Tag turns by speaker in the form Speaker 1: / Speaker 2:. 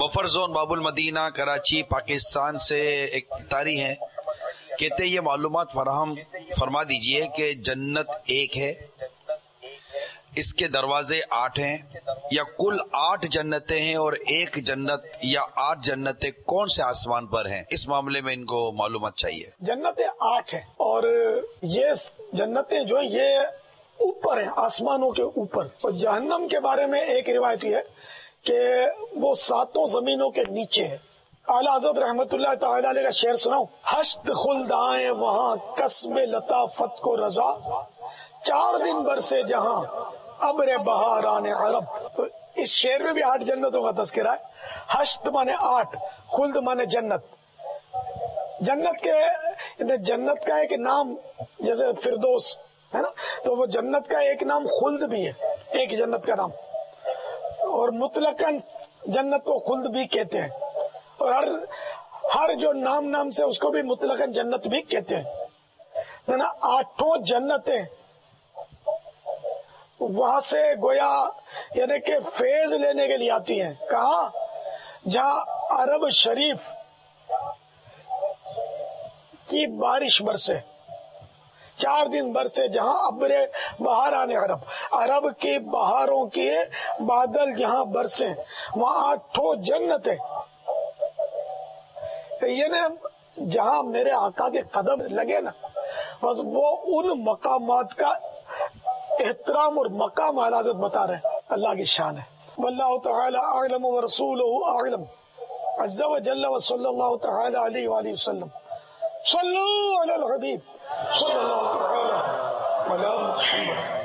Speaker 1: Buffer zone باب المدینہ کراچی پاکستان سے ایک تاری ہیں، کہتے یہ معلومات فراہم فرما دیجئے کہ جنت ایک ہے، اس کے دروازے 8 ہیں، یا کل 8 جنتیں ہیں، اور ایک جنت یا 8 جنتیں کون سے آسمان پر ہیں؟ اس معاملے میں ان کو معلومات چاہیے۔
Speaker 2: جنتیں 8 ہیں، اور یہ جنتیں جو ہیں یہ اوپر ہیں، آسمانوں کے اوپر۔ اور جہنم کے بارے میں ایک روایت یہ ہے کہ وہ 7 زمینوں کے نیچے ہے۔ اعلیٰ حضرت رحمت اللہ تعالی علیہ کا شعر سناؤں: ہشت خلد آئیں وہاں قصب لطافت کو رضا، 4 دن برسے جہاں ابر بہاران عرب۔ تو اس شعر میں بھی 8 جنتوں کا تذکرہ ہے۔ ہشت مانے 8، خلد مانے جنت۔ جنت کا ایک نام جیسے فردوس ہے نا، تو وہ جنت کا ایک نام خلد بھی ہے، ایک جنت کا نام، اور مطلقاً جنت کو خلد بھی کہتے ہیں، اور ہر جو نام سے اس کو بھی مطلقاً جنت بھی کہتے ہیں نا۔ 8 جنتیں وہاں سے گویا یعنی کہ فیض لینے کے لیے آتی ہیں۔ کہاں؟ جہاں عرب شریف کی بارش برسے، 4 دن برسے جہاں ابر بہاران عرب، عرب کی بہاروں کے بادل جہاں برسے، وہاں 8 جنتیں۔ یہ نا جہاں میرے آقا کے قدم لگے نا، بس وہ ان مقامات کا احترام اور مقام حضرت بتا رہے ہیں۔ اللہ کی شان ہے۔ واللہ تعالی اعلم ورسولہ اعلم، عز وجل وصلی اللہ تعالی علیہ وآلہ وسلم۔ صلو علی الحبیب صلی اللہ تعالی علی محمد۔